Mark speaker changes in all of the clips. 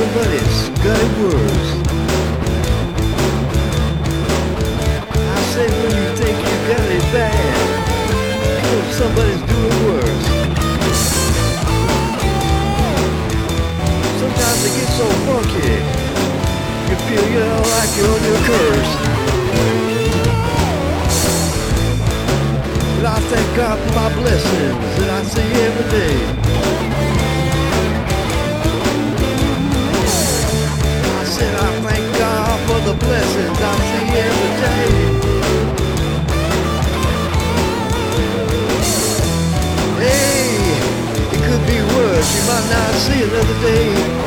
Speaker 1: somebody's got it worse. I say when you think you got it bad, you know somebody's doing worse. Sometimes it gets so funky, you feel like you're under a curse. But I thank God for my blessings that I see every day. I said I thank God for the blessings I see every day. Hey, it could be worse, you might not see another day.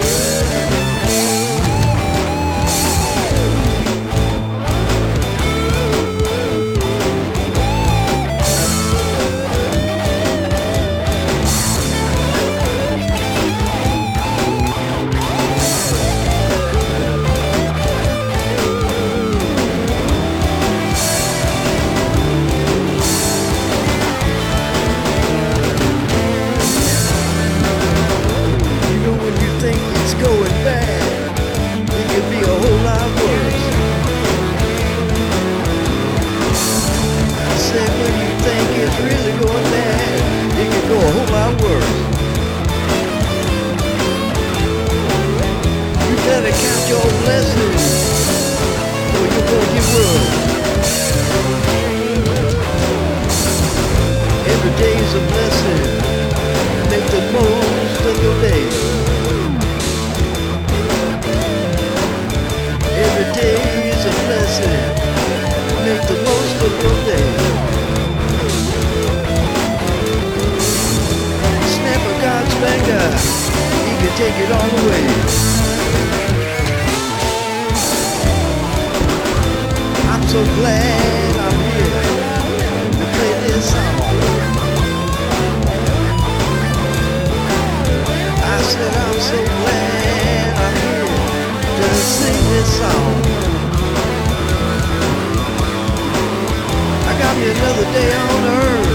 Speaker 1: Going bad, it could be a whole lot worse. I said when you think it's really going bad, it could go a whole lot worse. You better count your blessings, or you're gonna get worse. Every day's a blessing, make the most of your day. Every day is a blessing. Make the most of your day. Snap of God's finger, He can take it all away. I'm so glad I'm here to play this song. I said I'm so glad I'm here to sing this song. I got me another day on earth.